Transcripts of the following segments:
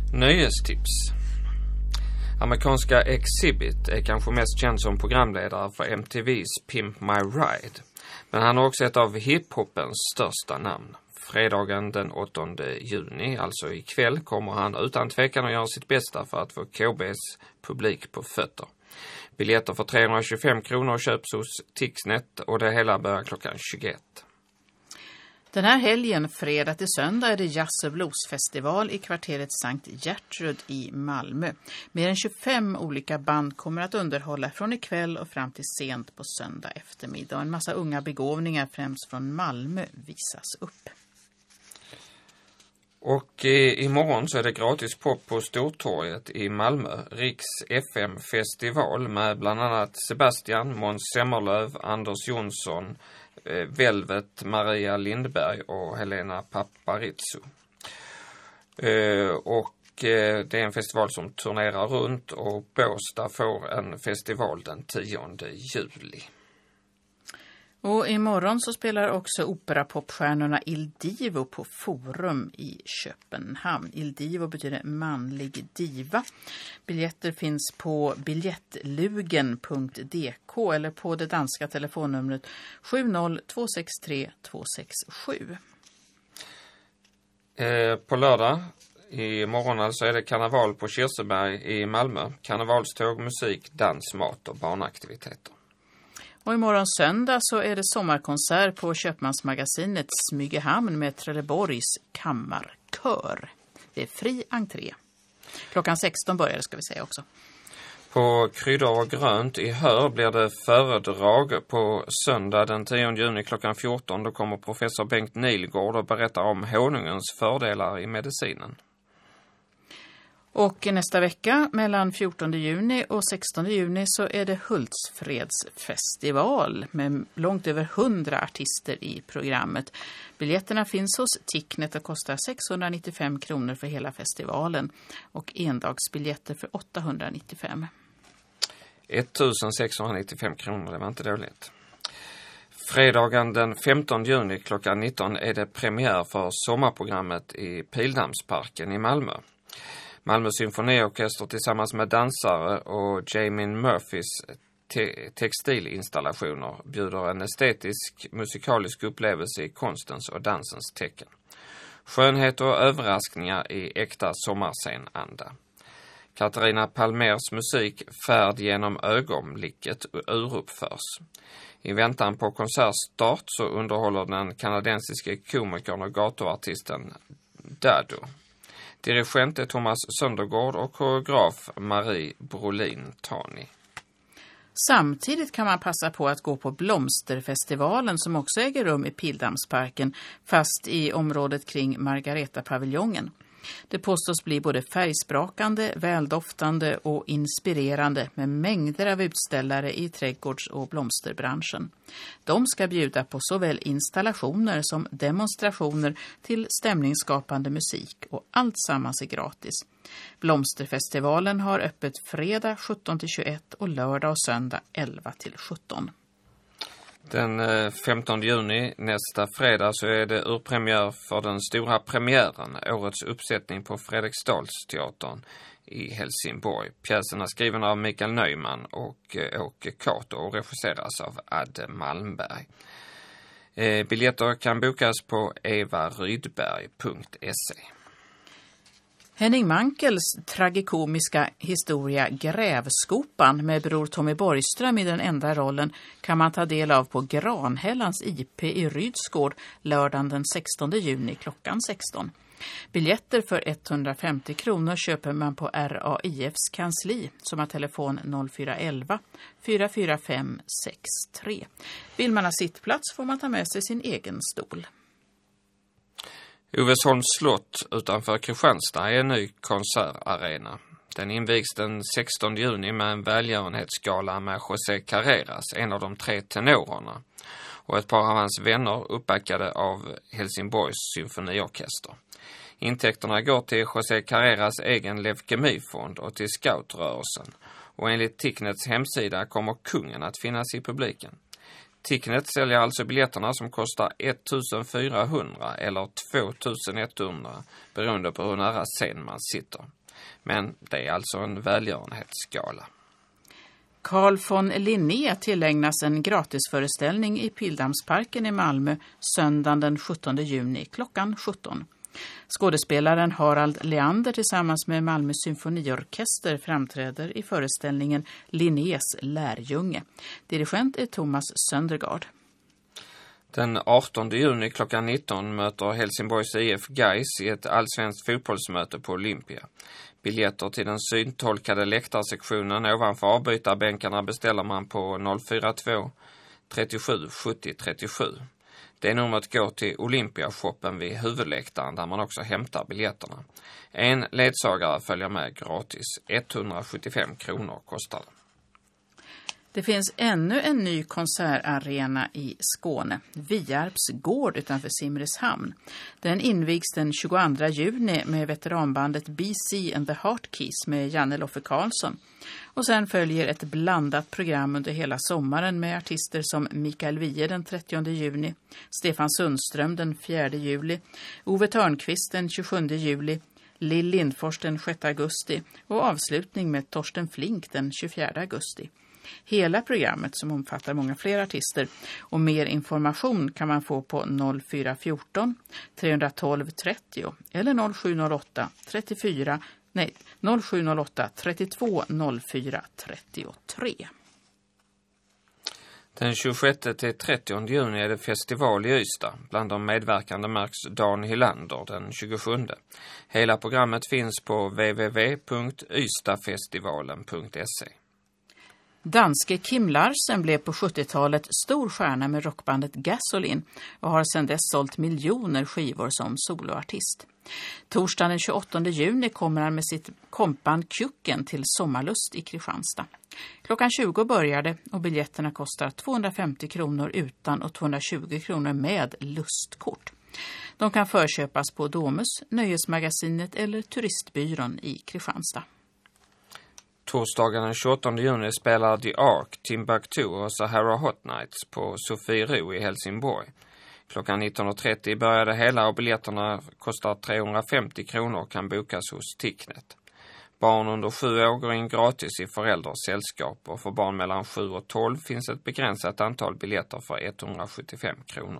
Nöjestips. Amerikanska Exhibit är kanske mest känd som programledare för MTVs Pimp My Ride. Men han är också ett av hiphopens största namn. Fredagen den 8 juni, alltså ikväll, kommer han utan tvekan att göra sitt bästa för att få KBs publik på fötter. Biljetter för 325 kronor köps hos Tixnet och det hela börjar klockan 21. Den här helgen, fredag till söndag, är det jazz- och bluesfestival i kvarteret Sankt Gertrud i Malmö. Mer än 25 olika band kommer att underhålla från ikväll och fram till sent på söndag eftermiddag. En massa unga begåvningar, främst från Malmö, visas upp. Och imorgon så är det gratis pop på Stortorget i Malmö. Riks FM-festival med bland annat Sebastian, Måns Semmerlöv, Anders Jonsson, Velvet, Maria Lindberg och Helena Paparizou. Det är en festival som turnerar runt och Båstad får en festival den 10 juli. Och imorgon så spelar också operapopstjärnorna Il Divo på Forum i Köpenhamn. Il Divo betyder manlig diva. Biljetter finns på biljettlugen.dk eller på det danska telefonnumret 70 263 267. På lördag imorgon alltså är det karneval på Kirseberg i Malmö. Karnevalståg, musik, dans, mat och barnaktiviteter. Och imorgon söndag så är det sommarkonsert på Köpmansmagasinet Smygehamn med Trelleborgs kammarkör. Det är fri entré. Klockan 16 börjar det, ska vi säga också. På Kryddor och grönt i Hör blir det föredrag på söndag den 10 juni klockan 14. Då kommer professor Bengt Nihlgård och berättar om honungens fördelar i medicinen. Och nästa vecka mellan 14 juni och 16 juni så är det Hultsfredsfestival med långt över 100 artister i programmet. Biljetterna finns hos Tixnet och kostar 695 kronor för hela festivalen och endagsbiljetter för 895. 1695 kronor, det var inte dåligt. Fredagen den 15 juni klockan 19 är det premiär för sommarprogrammet i Pildammsparken i Malmö. Malmö symfoniorkester tillsammans med dansare och Jamin Murphys textilinstallationer bjuder en estetisk musikalisk upplevelse i konstens och dansens tecken. Skönhet och överraskningar i äkta sommarscenanda. Katarina Palmers musik Färd genom ögonblicket uruppförs. I väntan på konsertstart så underhåller den kanadensiske komikern och gatuartisten Dado. Dirigent är Thomas Söndergaard och koreograf Marie Brolin-Tani. Samtidigt kan man passa på att gå på Blomsterfestivalen som också äger rum i Pildammsparken, fast i området kring Margareta-paviljongen. Det påstås bli både färgsprakande, väldoftande och inspirerande med mängder av utställare i trädgårds- och blomsterbranschen. De ska bjuda på såväl installationer som demonstrationer till stämningsskapande musik och allt sammans är gratis. Blomsterfestivalen har öppet fredag 17-21 och lördag och söndag 11-17. Den 15 juni nästa fredag så är det urpremiär för den stora premiären, årets uppsättning på Fredriksdalsteatern i Helsingborg. Pjäsen är skriven av Mikael Neumann och Åke Kato och regisseras av Adde Malmberg. Biljetter kan bokas på evarydberg.se. Henning Mankels tragikomiska historia Grävskopan med bror Tommy Borgström i den enda rollen kan man ta del av på Granhällans IP i Rydsgård lördagen den 16 juni klockan 16. Biljetter för 150 kronor köper man på RAIFs kansli som har telefon 0411 445 63. Vill man ha sittplats får man ta med sig sin egen stol. Uvesholms slott utanför Kristianstad är en ny konsertarena. Den invigs den 16 juni med en välgörenhetsgala med José Carreras, en av de 3 tenorerna, och ett par av hans vänner uppbackade av Helsingborgs symfoniorkester. Intäkterna går till José Carreras egen leukemifond och till scoutrörelsen, och enligt Tixnets hemsida kommer kungen att finnas i publiken. Tixnet säljer alltså biljetterna som kostar 1400 eller 2100 beroende på hur nära scen man sitter. Men det är alltså en välgörenhetsgala. Carl von Linné tillägnas en gratisföreställning i Pildammsparken i Malmö söndagen den 17 juni klockan 17. Skådespelaren Harald Leander tillsammans med Malmö symfoniorkester framträder i föreställningen Linnés lärjunge. Dirigent är Thomas Söndergaard. Den 18 juni klockan 19 möter Helsingborgs IF Gais i ett allsvenskt fotbollsmöte på Olympia. Biljetter till den syntolkade läktarsektionen ovanför avbytarbänkarna beställer man på 042 37 70 37. Det numret går till Olympiashoppen vid huvudläktaren där man också hämtar biljetterna. En ledsagare följer med gratis. 175 kronor kostar det. Det finns ännu en ny konsertarena i Skåne, Viarps gård utanför Simrishamn. Den invigs den 22 juni med veteranbandet BC and the Heartkeys med Janne Loffe Karlsson. Och sen följer ett blandat program under hela sommaren med artister som Mikael Wiehe den 30 juni, Stefan Sundström den 4 juli, Ove Törnqvist den 27 juli, Lill Lindfors den 6 augusti och avslutning med Torsten Flink den 24 augusti. Hela programmet som omfattar många fler artister och mer information kan man få på 0414 312 30 eller 0708 32 04 33. Den 26 till 30 juni är det festival i Ystad. Bland de medverkande märks Dan Hylander den 27. Hela programmet finns på www.ystadfestivalen.se. Danske Kim Larsen blev på 70-talet stor stjärna med rockbandet Gasoline och har sedan dess sålt miljoner skivor som soloartist. Torsdagen den 28 juni kommer han med sitt kompband Kucken till Sommarlust i Kristianstad. Klockan 20 börjar det och biljetterna kostar 250 kronor utan och 220 kronor med lustkort. De kan förköpas på Domus, Nöjesmagasinet eller Turistbyrån i Kristianstad. Torsdagen den 28 juni spelar The Ark, Timbuktu och Sahara Hot Nights på Sofiero i Helsingborg. Klockan 19.30 börjar det hela och biljetterna kostar 350 kronor och kan bokas hos Ticknet. Barn under 7 år går in gratis i föräldrars sällskap och för barn mellan 7 och 12 finns ett begränsat antal biljetter för 175 kronor.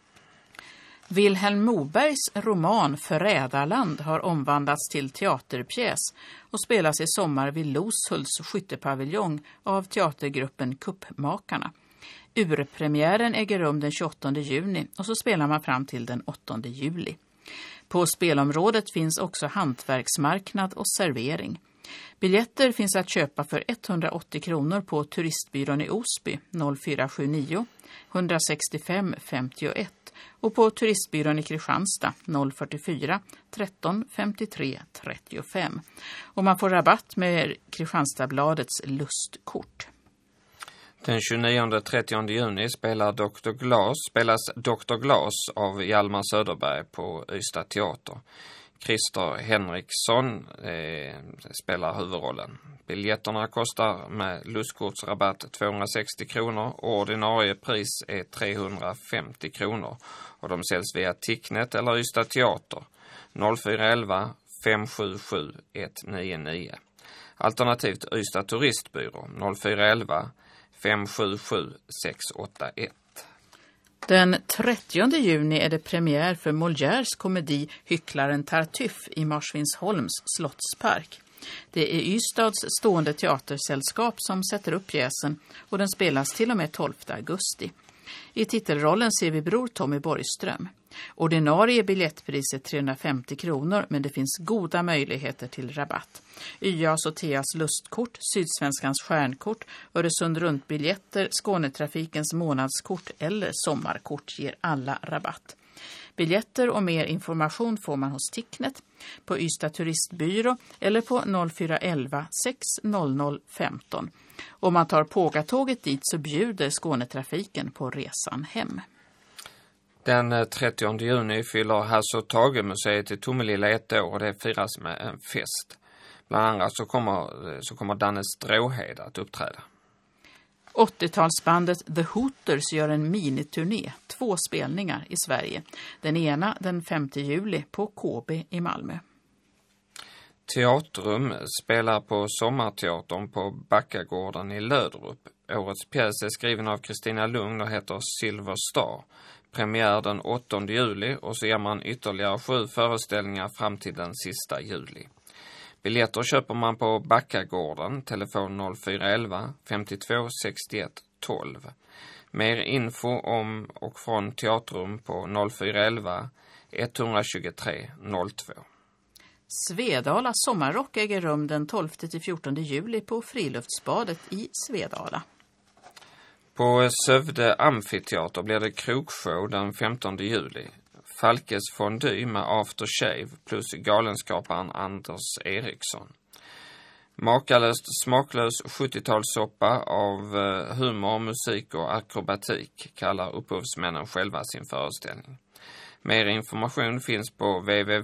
Vilhelm Mobergs roman Förrädarland har omvandlats till teaterpjäs och spelas i sommar vid Loshults skyttepaviljong av teatergruppen Kuppmakarna. Urpremiären äger rum den 28 juni och så spelar man fram till den 8 juli. På spelområdet finns också hantverksmarknad och servering. Biljetter finns att köpa för 180 kronor på Turistbyrån i Osby 0479 165 51 och på Turistbyrån i Kristianstad 044 13 53 35. Och man får rabatt med Kristianstadsbladets lustkort. Den 29-30 juni spelas Dr. Glas av Hjalmar Söderberg på Ystad teater. Christer Henriksson spelar huvudrollen. Biljetterna kostar med lustkortsrabatt 260 kronor och ordinarie pris är 350 kronor. Och de säljs via Ticknet eller Ystad teater 0411 577 199. Alternativt Ystad turistbyrå 0411 577 681. Den 30 juni är det premiär för Molières komedi Hycklaren Tartuffe i Marsvinsholms slottspark. Det är Ystads stående teatersällskap som sätter upp pjäsen och den spelas till och med 12 augusti. I titelrollen ser vi bror Tommy Borgström. Ordinarie biljettpris är 350 kronor men det finns goda möjligheter till rabatt. YAs och TEAs lustkort, Sydsvenskans stjärnkort, Öresund runtbiljetter, Skånetrafikens månadskort eller sommarkort ger alla rabatt. Biljetter och mer information får man hos Ticknet, på Ystad turistbyrå eller på 0411 600 15. Om man tar Pågatåget dit så bjuder Skånetrafiken på resan hem. Den 30 juni fyller Hasse och Tage-museet i Tomelilla 1 år och det firas med en fest. Bland annat så kommer Danne Stråhed att uppträda. 80-talsbandet The Hooters gör en miniturné, 2 spelningar i Sverige. Den ena den 5 juli på KB i Malmö. Teatrum spelar på Sommarteatern på Backagården i Löderup. Årets pjäs är skriven av Kristina Lugn och heter Silver Star. Premiär den 8 juli och så ger man ytterligare 7 föreställningar fram till den sista juli. Biljetter köper man på Backagården, telefon 0411 52 61 12. Mer info om och från Teatrum på 0411 123 02. Svedala sommarrock äger rum den 12-14 juli på Friluftsbadet i Svedala. På Sövde Amfiteater blir det krogshow den 15 juli. Falkes fondue med aftershave plus galenskaparen Anders Eriksson. Makalöst smaklös 70-talssoppa av humor, musik och akrobatik kallar upphovsmännen själva sin föreställning. Mer information finns på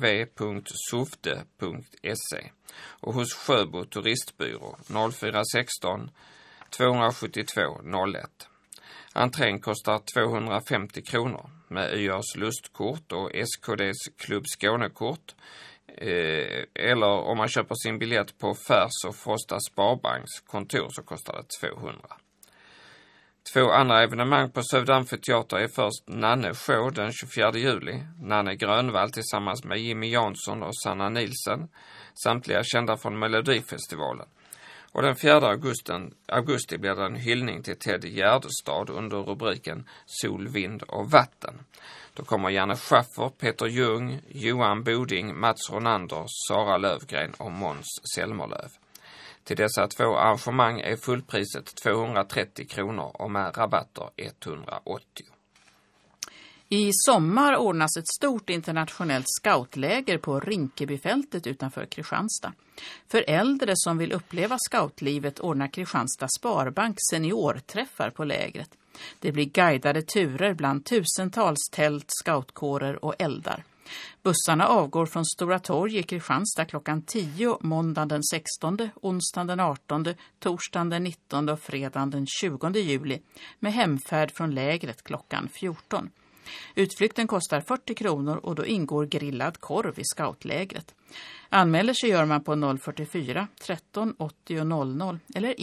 www.sofde.se och hos Sjöbo turistbyrå 0416 272 01. Entrén kostar 250 kronor med YRs lustkort och SKDs Klubb Skånekort. Eller om man köper sin biljett på Färs och Frosta Sparbanks kontor så kostar det 200. 2 andra evenemang på Sövde Amfiteater är först Nanne Show den 24 juli. Nanne Grönvall tillsammans med Jimmy Jansson och Sanna Nielsen, samtliga kända från Melodifestivalen. Och den 4 augusti blir det en hyllning till Ted Gärdestad under rubriken Sol, vind och vatten. Då kommer Janne Schaffer, Peter Ljung, Johan Boding, Mats Ronander, Sara Lövgren och Måns Selmerlöv. Till dessa 2 arrangemang är fullpriset 230 kronor och med rabatter 180. I sommar ordnas ett stort internationellt scoutläger på Rinkebyfältet utanför Kristianstad. För äldre som vill uppleva scoutlivet ordnar Kristianstad Sparbank seniorträffar på lägret. Det blir guidade turer bland tusentals tält, scoutkårer och eldar. Bussarna avgår från Stora torg i Kristianstad klockan 10 måndagen den 16, onsdagen den 18, torsdagen den 19 och fredagen den 20 juli med hemfärd från lägret klockan 14. Utflykten kostar 40 kronor och då ingår grillad korv i scoutlägret. Anmäler sig gör man på 044 13 80 00 eller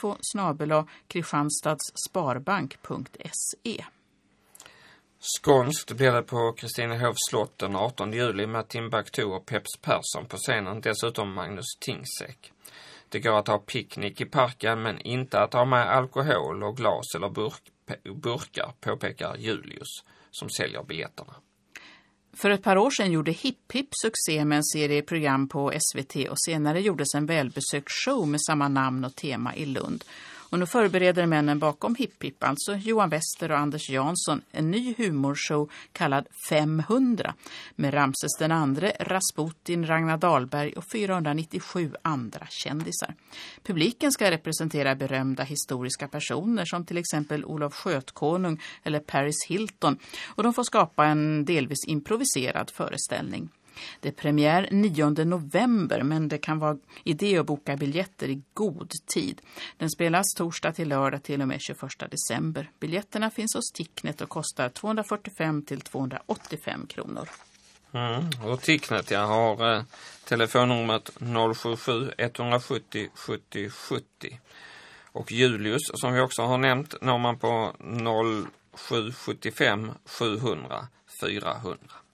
info@kristianstadssparbank.se. Skånskt blir det på Kristinehovs slott den 18 juli med Timbuktu och Peps Persson på scenen, dessutom Magnus Tingsek. Det går att ha picknick i parken men inte att ha med alkohol och glas eller burkar, påpekar Julius som säljer biljetterna. För ett par år sedan gjorde Hipp Hipp succé med en serie program på SVT och senare gjordes en välbesökt show med samma namn och tema i Lund. Och nu förbereder männen bakom Hipp Hipp, alltså Johan Wester och Anders Jansson, en ny humorshow kallad 500 med Ramses den andre, Rasputin, Ragnar Dahlberg och 497 andra kändisar. Publiken ska representera berömda historiska personer som till exempel Olof Skötkonung eller Paris Hilton och de får skapa en delvis improviserad föreställning. Det är premiär 9 november men det kan vara idé att boka biljetter i god tid. Den spelas torsdag till lördag till och med 21 december. Biljetterna finns hos Ticknet och kostar 245 till 285 kronor. Och Ticknet har telefonnumret 077 170 70 70. Och Julius som vi också har nämnt når man på 0775 700 400.